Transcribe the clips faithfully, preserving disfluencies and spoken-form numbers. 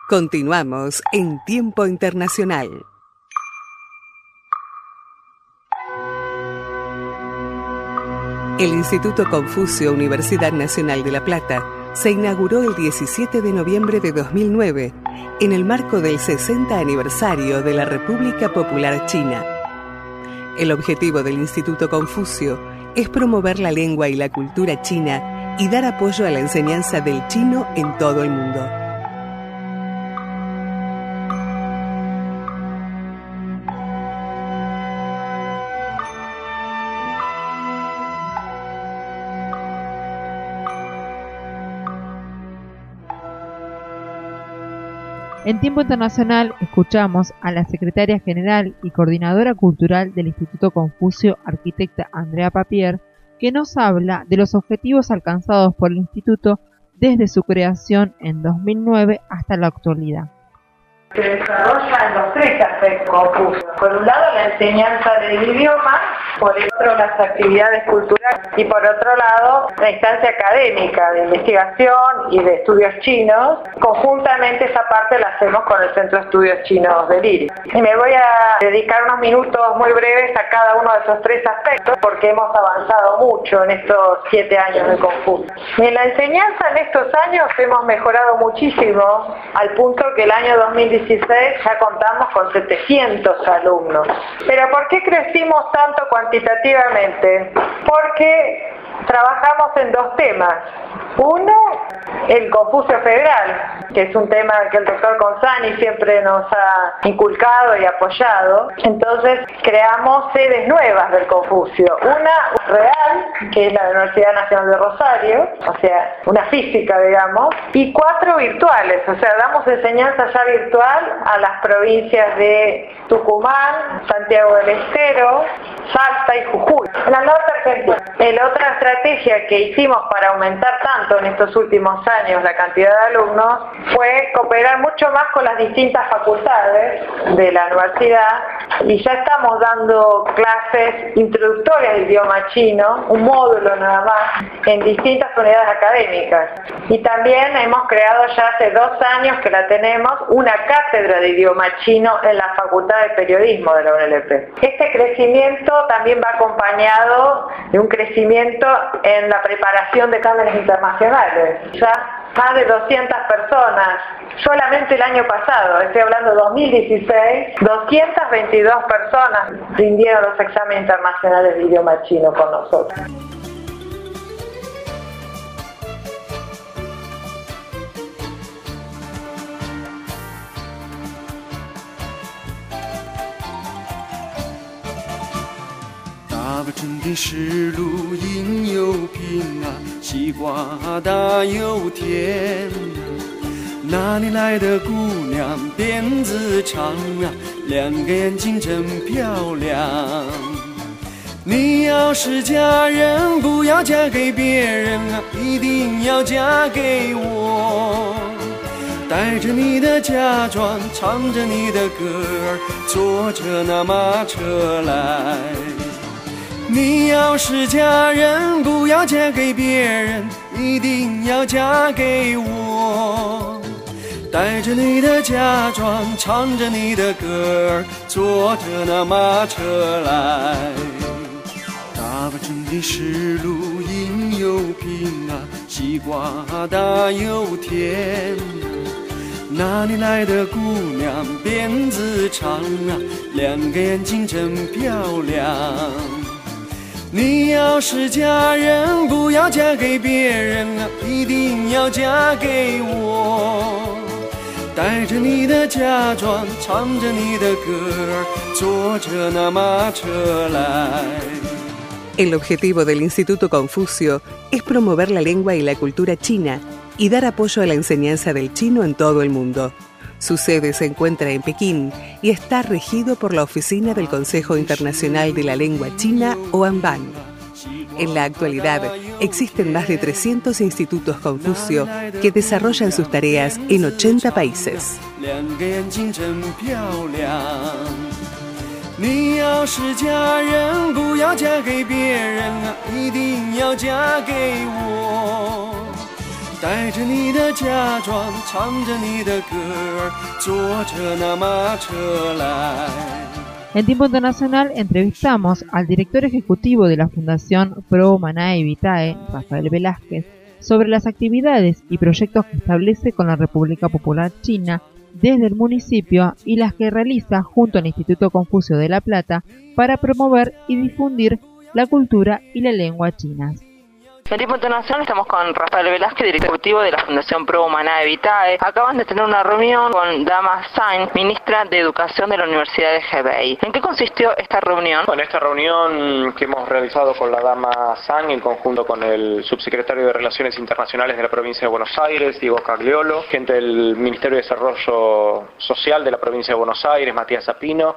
Continuamos en Tiempo Internacional. El Instituto Confucio Universidad Nacional de La Plata se inauguró el diecisiete de noviembre de dos mil nueve en el marco del sesenta aniversario de la República Popular China. El objetivo del Instituto Confucio es promover la lengua y la cultura china y dar apoyo a la enseñanza del chino en todo el mundo. En Tiempo Internacional escuchamos a la secretaria general y coordinadora cultural del Instituto Confucio, arquitecta Andrea Papier, que nos habla de los objetivos alcanzados por el Instituto desde su creación en dos mil nueve hasta la actualidad. Se desarrollan los tres aspectos Confucio. Por un lado, la enseñanza del idioma, por el otro, las actividades culturales y por otro lado, la instancia académica de investigación y de estudios chinos. Conjuntamente esa parte la hacemos con el Centro de Estudios Chinos del I R I. Y me voy a dedicar unos minutos muy breves a cada uno de esos tres aspectos porque hemos avanzado mucho en estos siete años de Confucio. Y en la enseñanza en estos años hemos mejorado muchísimo al punto que el año dos mil dieciséis ya contamos con setecientos alumnos. ¿Pero por qué crecimos tanto cuantitativamente? Porque trabajamos en dos temas. Uno, el Confucio Federal, que es un tema que el doctor Consani siempre nos ha inculcado y apoyado. Entonces creamos sedes nuevas del Confucio. Una real, que es la Universidad Nacional de Rosario, o sea, una física, digamos, y cuatro virtuales, o sea, damos enseñanza ya virtual a las provincias de Tucumán, Santiago del Estero, Salta y Jujuy, en la norte argentina. La otra estrategia que hicimos para aumentar tanto en estos últimos años la cantidad de alumnos fue cooperar mucho más con las distintas facultades de la universidad y ya estamos dando clases introductorias de idioma chino, un módulo nada más, en distintas unidades académicas. Y también hemos creado ya hace dos años que la tenemos, una cátedra de idioma chino en la Facultad de Periodismo de la U N L P. Este crecimiento también va acompañado de un crecimiento en la preparación de exámenes internacionales. Ya más de doscientas personas, solamente el año pasado, estoy hablando de dos mil dieciséis, doscientas veintidós personas rindieron los exámenes internacionales de idioma chino con nosotros. 大不成的石路应有平啊，西瓜大又甜。哪里来的姑娘辫子长啊，两个眼睛真漂亮。你要是嫁人，不要嫁给别人啊，一定要嫁给我。带着你的嫁妆，唱着你的歌儿，坐着那马车来。你要是嫁人，不要嫁给别人，一定要嫁给我。带着你的嫁妆，唱着你的歌儿，坐着那马车来。大不成的石路应有平啊，西瓜大又甜。哪里来的姑娘辫子长啊，两个眼睛真漂亮。你要是嫁人，不要嫁给别人啊，一定要嫁给我。带着你的嫁妆，唱着你的歌儿，坐着那马车来。 El objetivo del Instituto Confucio es promover la lengua y la cultura china y dar apoyo a la enseñanza del chino en todo el mundo. Su sede se encuentra en Pekín y está regido por la Oficina del Consejo Internacional de la Lengua China, OANBAN. En la actualidad, existen más de trescientos institutos Confucio que desarrollan sus tareas en ochenta países. 你要是嫁人，不要嫁给别人啊，一定要嫁给我。 带着你的嫁妆，唱着你的歌儿，坐着那马车来。 En Tiempo Internacional entrevistamos al director ejecutivo de la Fundación Pro Humanae Vitae, Rafael Velázquez, sobre las actividades y proyectos que establece con la República Popular China desde el municipio y las que realiza junto al Instituto Confucio de La Plata para promover y difundir la cultura y la lengua chinas. En Tiempo Internacional estamos con Rafael Velázquez, director ejecutivo de la Fundación Pro Humanae Vitae. Acaban de tener una reunión con Dama Zhang, ministra de Educación de la Universidad de Hebei. ¿En qué consistió esta reunión? Bueno, esta reunión que hemos realizado con la Dama Zhang en conjunto con el subsecretario de Relaciones Internacionales de la provincia de Buenos Aires, Diego Cagliolo, gente del Ministerio de Desarrollo Social de la provincia de Buenos Aires, Matías Zapino,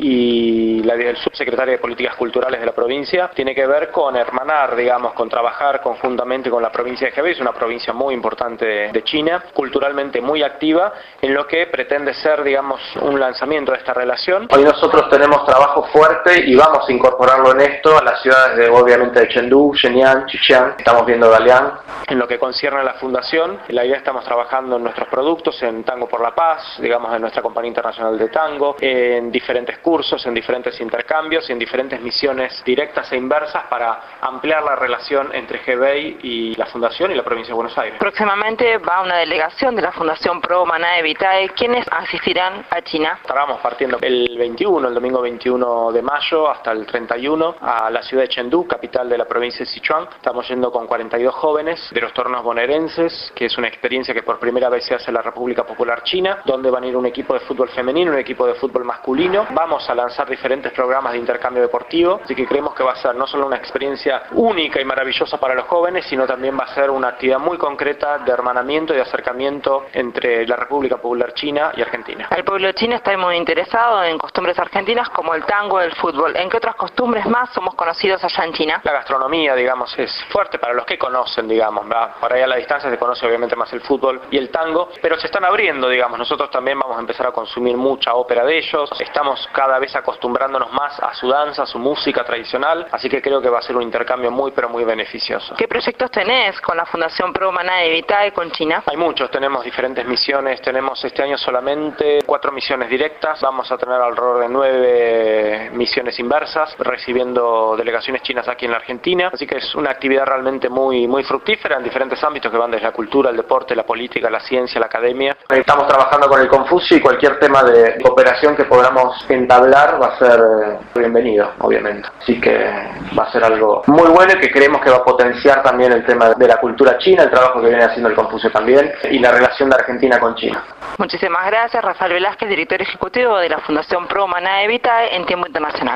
y la del subsecretario de Políticas Culturales de la provincia, tiene que ver con hermanar, digamos, con trabajar conjuntamente con la provincia de Hebei. Es una provincia muy importante de China, culturalmente muy activa, en lo que pretende ser, digamos, un lanzamiento de esta relación. Hoy nosotros tenemos trabajo fuerte y vamos a incorporarlo en esto a las ciudades de, obviamente, de Chengdu, Shenyang, Xi'an, estamos viendo Dalian. En lo que concierne a la fundación, la idea estamos trabajando en nuestros productos, en Tango por la Paz, digamos, en nuestra compañía internacional de tango, en diferentes cursos, en diferentes intercambios y en diferentes misiones directas e inversas para ampliar la relación entre Hebei y la Fundación y la provincia de Buenos Aires. Próximamente va una delegación de la Fundación Pro Humanae Vitae. ¿Quiénes asistirán a China? Estábamos partiendo el veintiuno, el domingo veintiuno de mayo, hasta el treinta y uno, a la ciudad de Chengdu, capital de la provincia de Sichuan. Estamos yendo con cuarenta y dos jóvenes de los tornos bonaerenses, que es una experiencia que por primera vez se hace en la República Popular China, donde van a ir un equipo de fútbol femenino, un equipo de fútbol masculino. Vamos a lanzar diferentes programas de intercambio deportivo, así que creemos que va a ser no solo una experiencia única y maravillosa para los jóvenes, sino también va a ser una actividad muy concreta de hermanamiento y de acercamiento entre la República Popular China y Argentina. El pueblo chino está muy interesado en costumbres argentinas como el tango y el fútbol. ¿En qué otras costumbres más somos conocidos allá en China? La gastronomía, digamos, es fuerte para los que conocen, digamos, ¿verdad? Por ahí a la distancia se conoce obviamente más el fútbol y el tango, pero se están abriendo, digamos. Nosotros también vamos a empezar a consumir mucha ópera de ellos. Estamos cada vez acostumbrándonos más a su danza, a su música tradicional, así que creo que va a ser un intercambio muy, pero muy beneficioso. ¿Qué proyectos tenés con la Fundación Pro Humanae Vitae con China? Hay muchos, tenemos diferentes misiones, tenemos este año solamente cuatro misiones directas, vamos a tener alrededor de nueve misiones inversas, recibiendo delegaciones chinas aquí en la Argentina, así que es una actividad realmente muy, muy fructífera en diferentes ámbitos que van desde la cultura, el deporte, la política, la ciencia, la academia. Estamos trabajando con el Confucio y cualquier tema de cooperación que podamos entablar va a ser bienvenido, obviamente, así que va a ser algo muy bueno y que creemos que va a potenciar también el tema de la cultura china, el trabajo que viene haciendo el Confucio también, y la relación de Argentina con China. Muchísimas gracias, Rafael Velázquez, director ejecutivo de la Fundación Pro Humanae Vitae en Tiempo Internacional.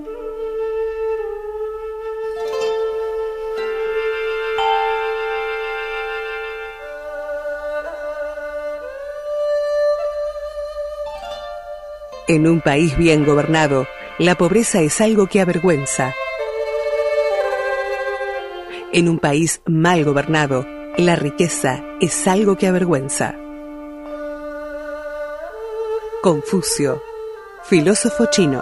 En un país bien gobernado, la pobreza es algo que avergüenza. En un país mal gobernado, la riqueza es algo que avergüenza. Confucio, filósofo chino.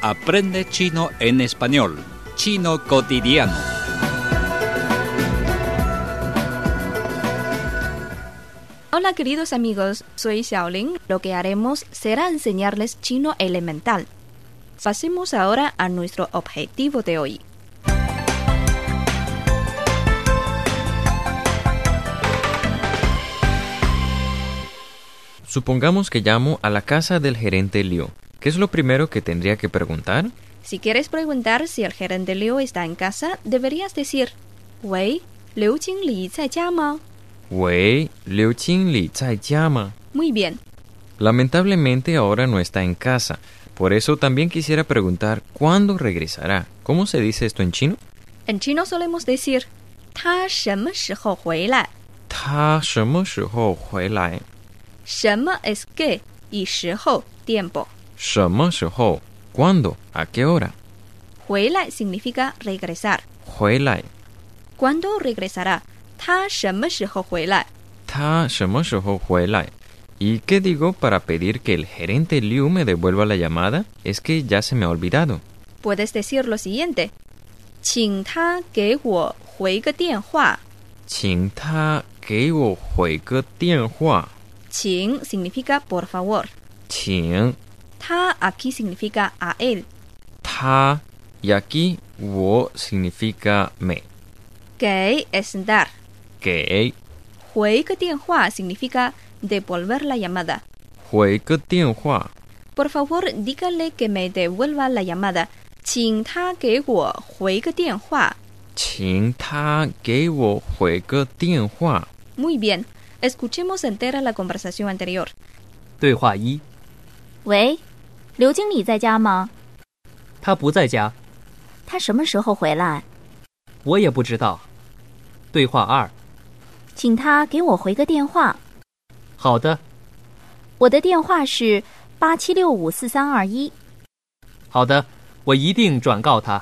Aprende chino en español. Chino cotidiano. Hola queridos amigos, soy Xiaoling. Lo que haremos será enseñarles chino elemental. Pasemos ahora a nuestro objetivo de hoy. Supongamos que llamo a la casa del gerente Liu. ¿Qué es lo primero que tendría que preguntar? Si quieres preguntar si el gerente Liu está en casa, deberías decir: Wei, Liu Jingli zai jia ma? Wei, Liu Jingli zai jia ma? Muy bien. Lamentablemente ahora no está en casa. Por eso también quisiera preguntar ¿cuándo regresará? ¿Cómo se dice esto en chino? En chino solemos decir: Ta shenme shihou hui lai. Ta shenme shihou hui lai. Shenme es qué y shihou, tiempo. Shenme shihou, ¿cuándo? ¿A qué hora? Hui lai significa regresar. Hui lai. ¿Cuándo regresará? Ta shenme shihou hui lai. Ta shenme shihou hui lai. ¿Y qué digo para pedir que el gerente Liu me devuelva la llamada? Es que ya se me ha olvidado. Puedes decir lo siguiente: 请他给我回个电话。 请他给我回个电话。 请 significa por favor. 请他 aquí significa a él. 他 y aquí 我 significa me. 给 es dar. 给回个电话 significa devolver la llamada. 回个电话 Por favor, dígale que me devuelva la llamada. 请他给我回个电话。 请他给我回个电话。 Muy bien. Escuchemos entera la conversación anterior. 对话一： 喂，刘经理在家吗？ 他不在家。 他什么时候回来？ 我也不知道。对话二： 请他给我回个电话。 好的。 我的电话是八七六五四三二一。 好的，我一定转告他。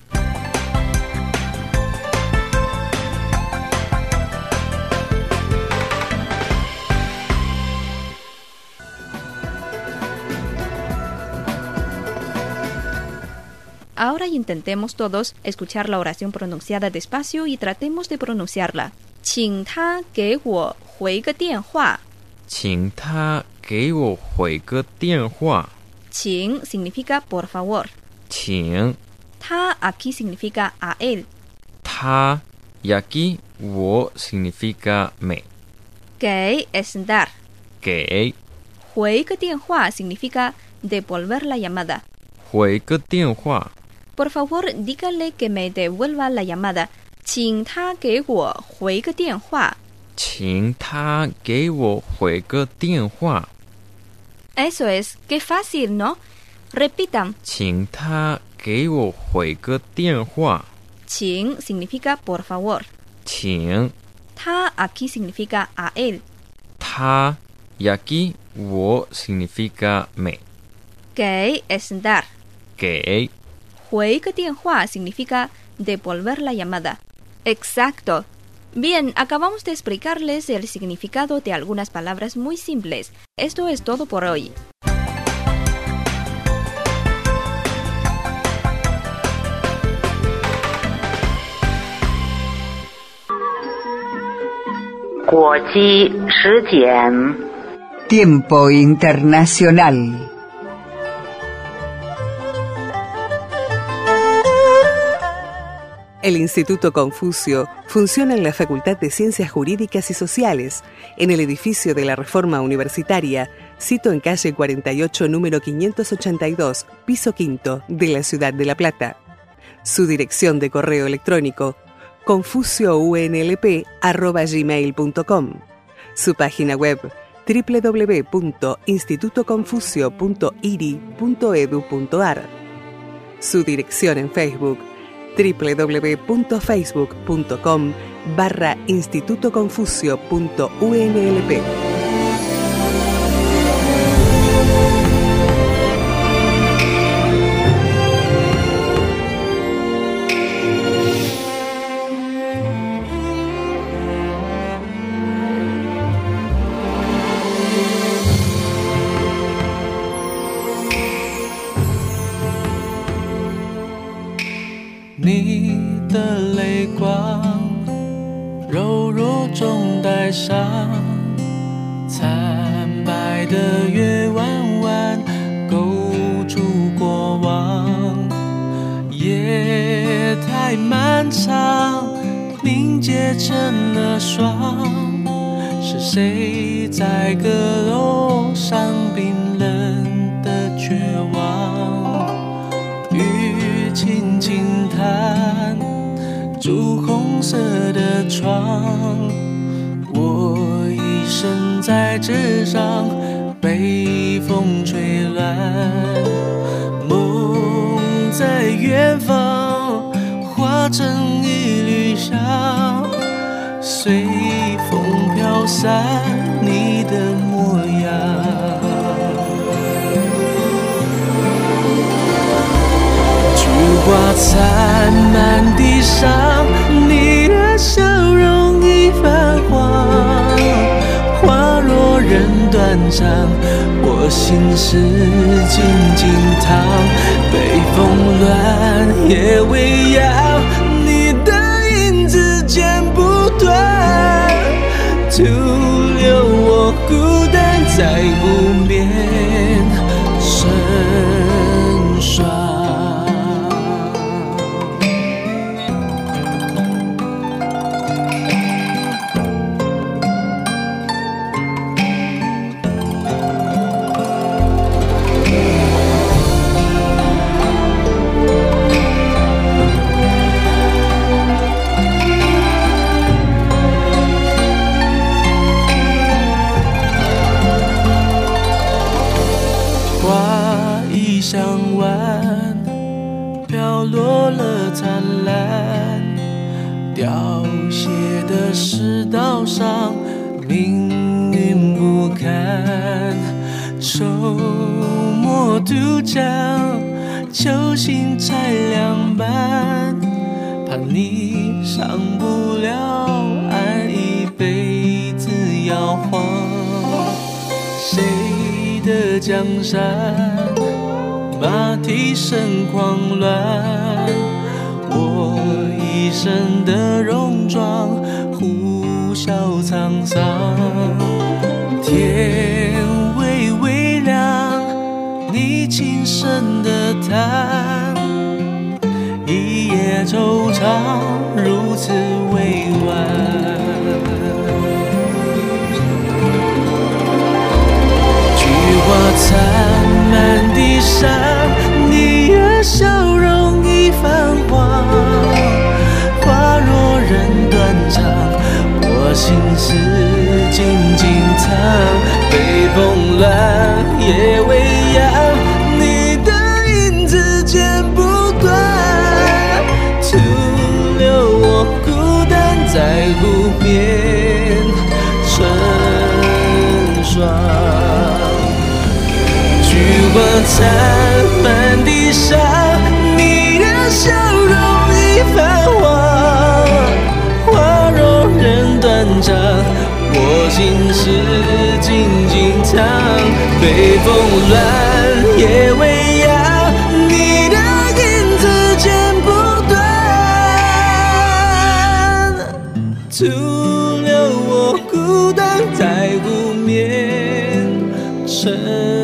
Ahora intentemos todos escuchar la oración pronunciada despacio y tratemos de pronunciarla. 请他给我回个电话。 请他给我回个电话。 请 significa por favor. 请他 aquí significa a él. 他 y aquí 我 significa me. 给 es dar. 给回个电话 significa devolver la llamada. 回个电话 Por favor, dígale que me devuelva la llamada. 请他给我回个电话。 请他给我回个电话。 Eso es, qué fácil, ¿no? Repitan. 请他给我回个电话。 请 significa por favor. 请他 aquí significa a él. 他 y aquí 我 significa me. 给 es dar. 给回个电话 significa devolver la llamada. Exacto. Bien, acabamos de explicarles el significado de algunas palabras muy simples. Esto es todo por hoy. Tiempo internacional. El Instituto Confucio funciona en la Facultad de Ciencias Jurídicas y Sociales, en el edificio de la Reforma Universitaria, sito en calle cuarenta y ocho, número quinientos ochenta y dos, piso quinto, de la ciudad de La Plata. Su dirección de correo electrónico: confuciounlp arroba gmail punto com. Su página web: doble u doble u doble u punto instituto confucio punto i r i punto e d u punto a r. Su dirección en Facebook: doble u doble u doble u punto facebook punto com barra instituto confucio punto u n l p. 断肠，凝结成了霜。是谁在阁楼上冰冷的绝望？雨轻轻弹，朱红色的窗。我一生在纸上，被风吹乱。梦在远方，化成一缕香，随风飘散你的模样。菊花残满地上，你的笑容已泛黄。花若人断肠，我心事静静躺。北风乱，夜未央，你的影子剪不断，徒留我孤单在湖面成双。向晚飘落了灿烂，凋谢的世道上命运不堪。周末渡江，球星才两半，怕你上不了岸，一辈子摇晃。谁的江山？马蹄声狂乱，我一生的戎装呼啸沧桑。天微微亮，你轻声的叹，一夜惆怅如此委婉。菊花残满地上，你的笑容已泛黄。花若人断肠，我心事静静藏。北风乱，夜未央，你的影子剪不断，徒留我孤单在湖面成双。菊花残满地上，你的笑容已泛黄。花若人断肠，我心事静静藏。北风乱，夜未央，你的影子剪不断，徒留我孤单在湖面成。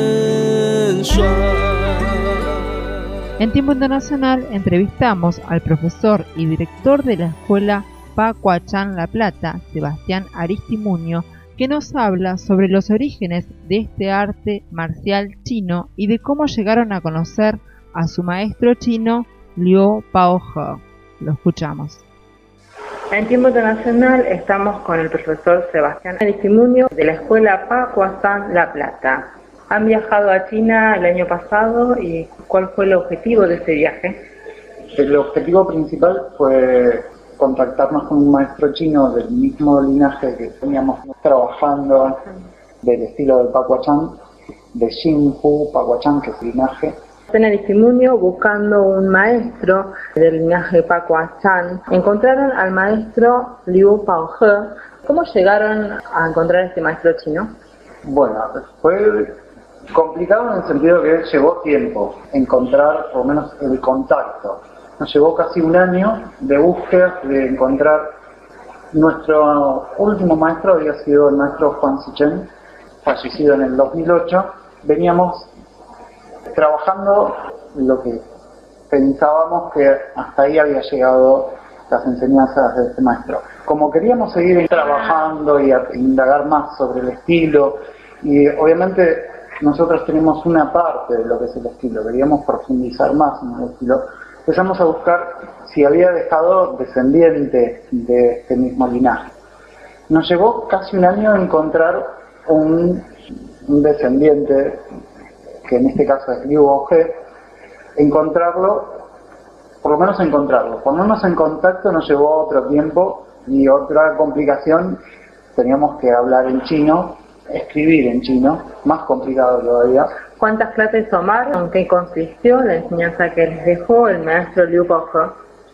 En Tiempo Internacional entrevistamos al profesor y director de la escuela Pacuachán La Plata, Sebastián Aristimuño, que nos habla sobre los orígenes de este arte marcial chino y de cómo llegaron a conocer a su maestro chino Liu Paohe. Lo escuchamos. En Tiempo Internacional estamos con el profesor Sebastián Aristimuño de la escuela Pacuachán La Plata. Han viajado a China el año pasado y ¿cuál fue el objetivo de ese viaje? El objetivo principal fue contactarnos con un maestro chino del mismo linaje que veníamos trabajando, del estilo del Pacuachán, de Xinghu Pacuachán, que es el linaje. En Aristimuño, buscando un maestro del linaje Pacuachán, encontraron al maestro Liu Paohe. ¿Cómo llegaron a encontrar a este maestro chino? Bueno, fue complicado en el sentido que llevó tiempo encontrar, por lo menos, el contacto. Nos llevó casi un año de búsqueda, de encontrar. Nuestro último maestro había sido el maestro Juan Sichen, fallecido en el dos mil ocho. Veníamos trabajando lo que pensábamos que hasta ahí había llegado las enseñanzas de este maestro. Como queríamos seguir trabajando y a, indagar más sobre el estilo, y obviamente nosotros tenemos una parte de lo que es el estilo, queríamos profundizar más en el estilo, empezamos a buscar si había dejado descendiente de este mismo linaje. Nos llevó casi un año encontrar un, un descendiente, que en este caso es Liu Baohe, encontrarlo, por lo menos encontrarlo. Ponernos en contacto nos llevó otro tiempo y otra complicación, teníamos que hablar en chino, escribir en chino, más complicado todavía. ¿Cuántas clases tomaron? ¿En qué consistió la enseñanza que les dejó el maestro Liu Baohe?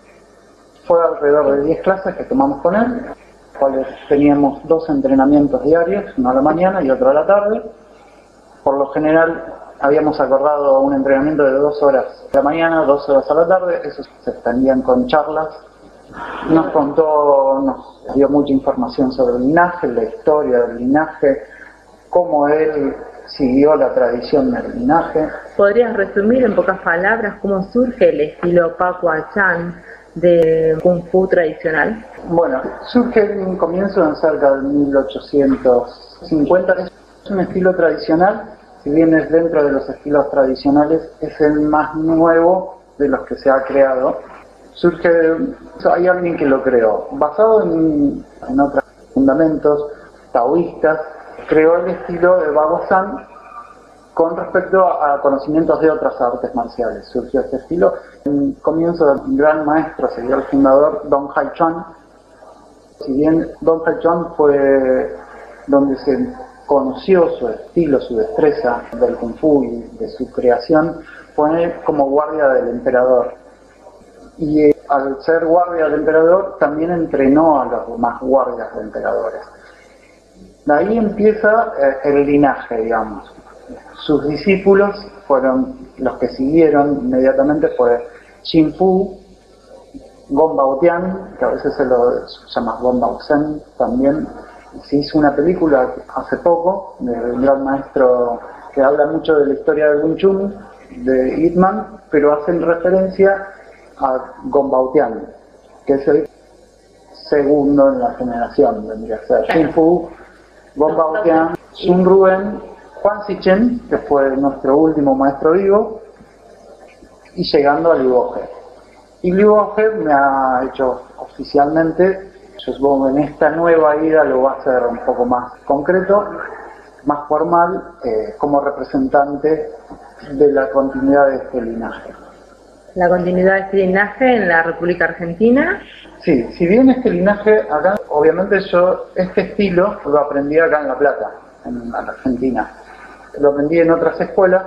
Fue alrededor de diez clases que tomamos con él, cuales teníamos dos entrenamientos diarios, uno a la mañana y otro a la tarde. Por lo general habíamos acordado un entrenamiento de dos horas a la mañana, dos horas a la tarde, esos se extendían con charlas. Nos contó, nos dio mucha información sobre el linaje, la historia del linaje, cómo él siguió la tradición del linaje. ¿Podrías resumir en pocas palabras cómo surge el estilo Pakua Chan de Kung Fu tradicional? Bueno, surge en un comienzo en cerca de mil ochocientos cincuenta. Es un estilo tradicional, si bien es dentro de los estilos tradicionales, es el más nuevo de los que se ha creado. Surge, hay alguien que lo creó, basado en, en otros fundamentos taoístas, creó el estilo de Baguazhang con respecto a conocimientos de otras artes marciales. Surgió este estilo. En comienzo del gran maestro, sería el fundador, Don Hai Chuan. Si bien Don Hai Chuan fue donde se conoció su estilo, su destreza del Kung Fu y de su creación, fue como guardia del emperador. Y eh, al ser guardia del emperador, también entrenó a los demás guardias de emperadores. De ahí empieza eh, el linaje, digamos. Sus discípulos fueron los que siguieron inmediatamente, fue Xin Fu, Gong Baotian, que a veces se lo llama Gong Baozhen también. Se hizo una película hace poco del gran maestro que habla mucho de la historia del Wing Chun, de Ip Man, pero hacen referencia a Gong Baotian, que es el segundo en la generación, vendría a ser Xin Fu, Gong Baotian, Sun Ruen, Huang Zichen, que fue nuestro último maestro vivo, y llegando a Liu Baohe. Y Liu Baohe me ha hecho oficialmente, yo supongo que en esta nueva ida lo va a hacer un poco más concreto, más formal, eh, como representante de la continuidad de este linaje. ¿La continuidad de este linaje en la República Argentina? Sí, si bien este linaje acá, obviamente yo este estilo lo aprendí acá en La Plata, en la Argentina. Lo aprendí en otras escuelas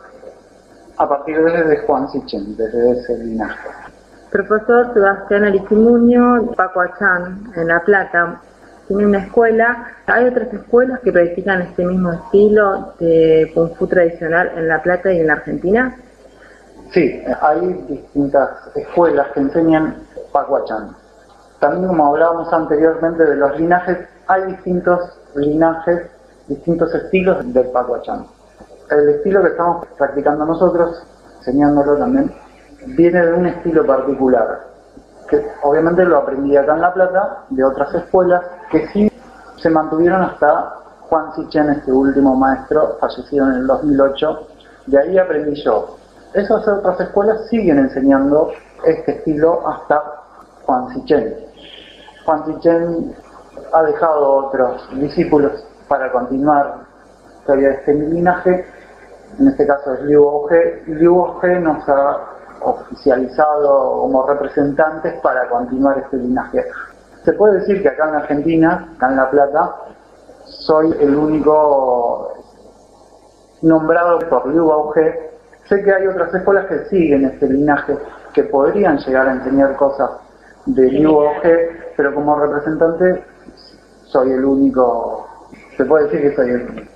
a partir de Huang Zichen, desde ese linaje. Profesor Sebastián Aristimuño, Pakua Chan, en La Plata, tiene una escuela. ¿Hay otras escuelas que practican este mismo estilo de Kung Fu tradicional en La Plata y en la Argentina? Sí, hay distintas escuelas que enseñan Pakua Chan. También, como hablábamos anteriormente de los linajes, hay distintos linajes, distintos estilos del Pakua Chan. El estilo que estamos practicando nosotros, enseñándolo también, viene de un estilo particular, que obviamente lo aprendí acá en La Plata, de otras escuelas, que sí se mantuvieron hasta Huang Zichen, este último maestro, fallecido en el dos mil ocho, de ahí aprendí yo. Esas otras escuelas siguen enseñando este estilo hasta Huang Zichen. Huang Zichen ha dejado otros discípulos para continuar todavía este linaje, en este caso es Liu Baohe. Liu Baohe nos ha oficializado como representantes para continuar este linaje. Se puede decir que acá en Argentina, acá en La Plata, soy el único nombrado por Liu Baohe. Sé que hay otras escuelas que siguen este linaje, que podrían llegar a enseñar cosas de Liu Baohe, pero como representante soy el único, se puede decir que soy el único.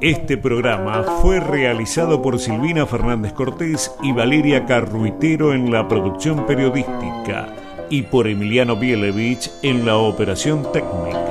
Este programa fue realizado por Silvina Fernández Cortés y Valeria Carruitero en la producción periodística y por Emiliano Bielevich en la operación técnica.